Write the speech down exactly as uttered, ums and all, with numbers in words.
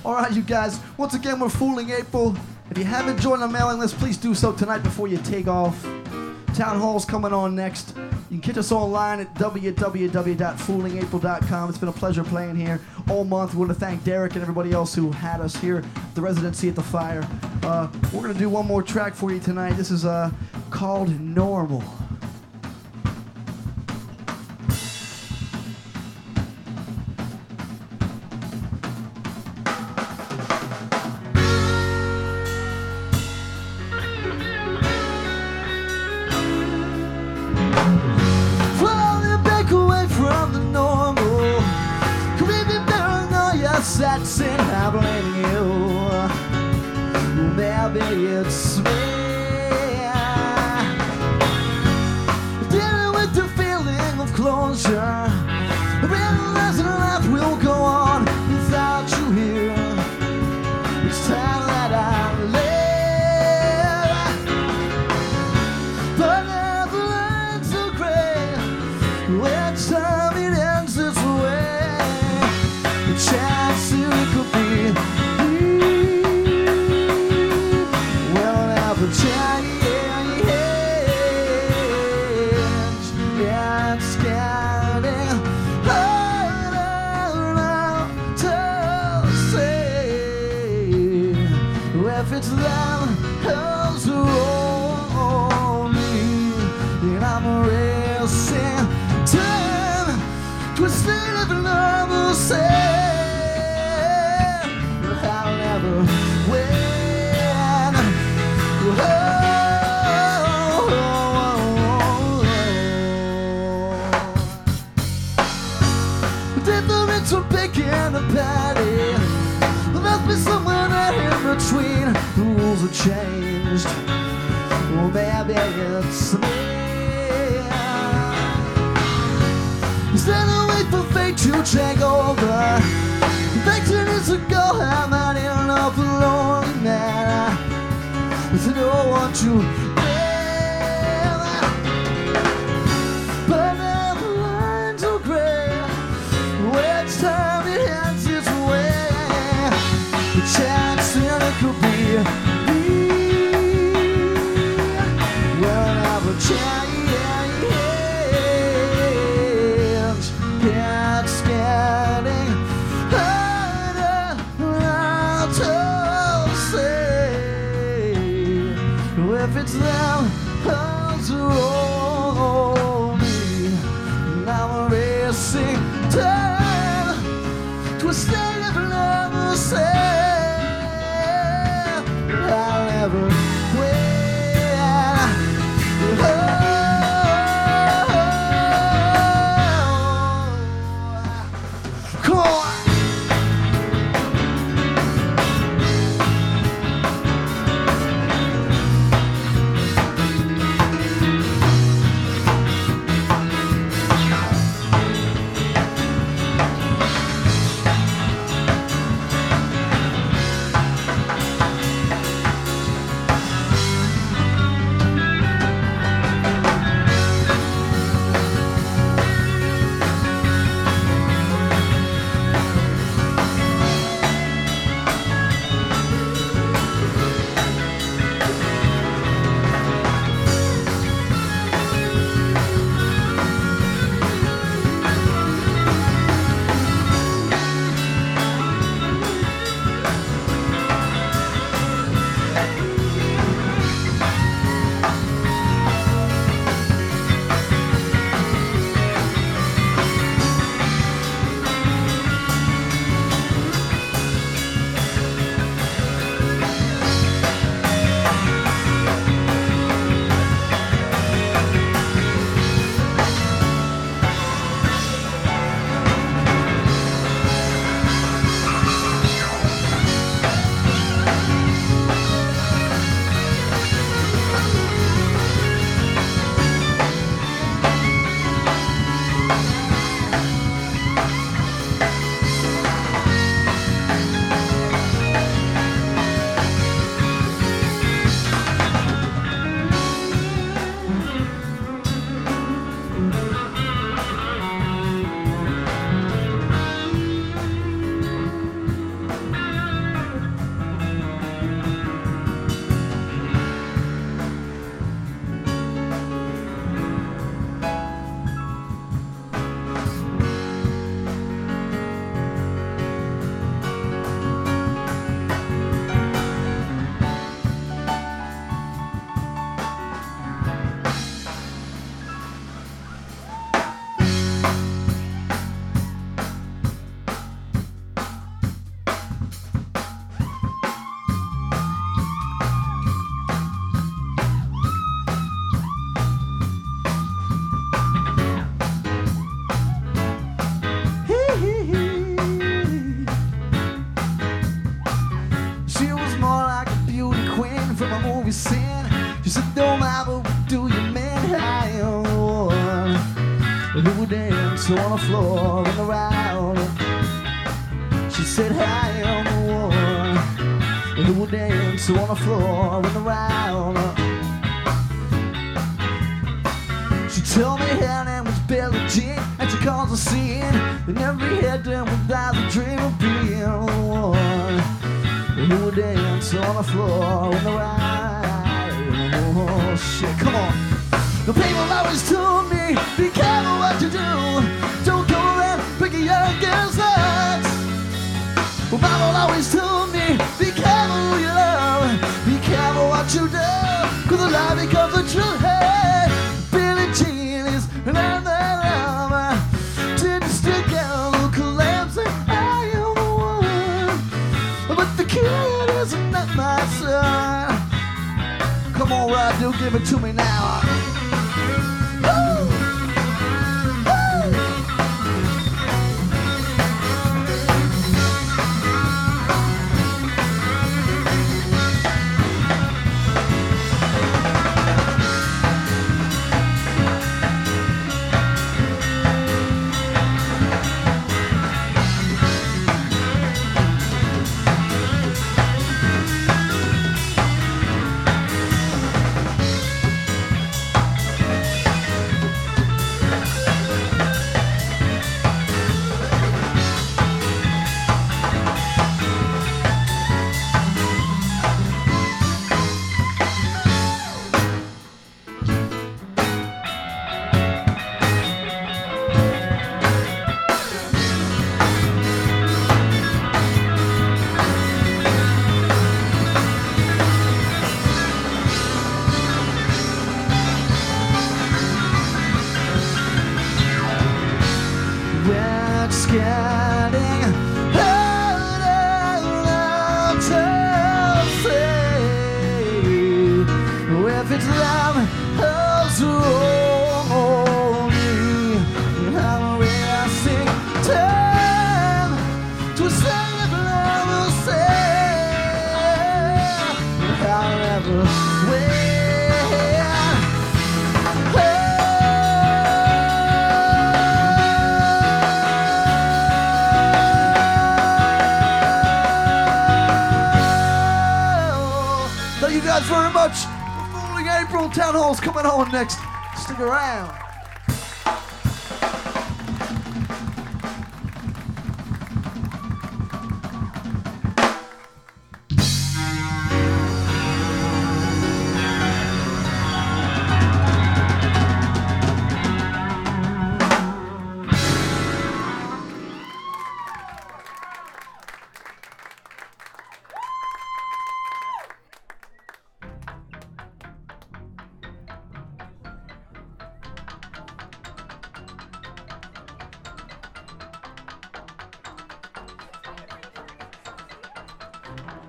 All right, you guys. Once again, we're fooling April. If you haven't joined the mailing list, please do so tonight before you take off. Town Hall's coming on next. You can catch us online at w w w dot fooling april dot com. It's been a pleasure playing here all month. We want to thank Derek and everybody else who had us here at the residency at the Fire. Uh, we're going to do one more track for you tonight. This is uh, called Normal. That's in I blame you. Maybe it's me. Dealing with the feeling of closure, realizing life will go on without you here. It's time that I live, but now the lines are gray. When time it ends this way, the chance it could be me. Well, now the change, yeah, it's getting harder now to say if it's them who's on me, and I'm racing time, twisted of normal say. I'll never win. Oh, oh, oh, oh. Difference from picking a patty. There must be someone right in between. The rules have changed. Well, maybe it's me. Instead of wait for fate to take over, Vexing is a go, I'm not enough alone, man. With no one to live. But now the lines are gray. When it's time it ends its way, the chance that it could be me. Well, now the chance, it's getting if it's them who's on me, and I'm racing time to a state of never say I'll never win. Oh. who would dance on the floor and around. She said, I am the one who would dance on the floor and around. She told me her name was Billie Jean, and she caused a scene in every head done without the dream of being the one who would dance on the floor and around. Oh shit, come on. The people always told me, be careful what you do. Don't go around breaking young girls' hearts. Well, Mama always told me, be careful who you love. Be careful what you do, cause the lie becomes the truth. Hey, Billie Jean is another lover. Didn't stick out, who collapsed, I am the one. But the kid is not my son. Come on, Rod, do give it to me now. It's getting harder to say if it's love or only. I'm wasting time to say if love will say I'll never wait. Thank you guys very much for Fooling April. Town Hall's coming on next. Stick around.